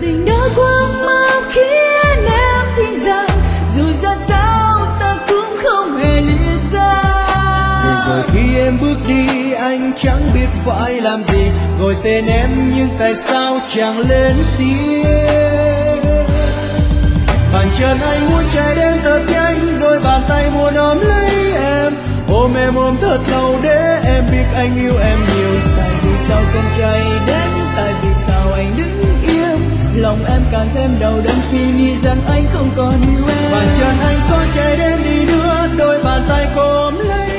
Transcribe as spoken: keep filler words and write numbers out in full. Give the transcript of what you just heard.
tình đã quang mau khiến em tin rằng dù ra sao ta cũng không hề lìa xa. Để rồi khi em bước đi anh chẳng biết phải làm gì, gọi tên em nhưng tại sao chẳng lên tiếng. Bàn chân anh muốn chạy đến thật nhanh, đôi bàn tay muốn ôm lấy em, ôm em ôm thật lâu để em biết anh yêu em nhiều. Tại vì sao không chạy đến, tại vì sao anh đứng yên, lòng em càng thêm đau đớn khi nghĩ rằng anh không còn yêu em. Bàn chân anh có chạy đến đi nữa, đôi bàn tay có ôm lấy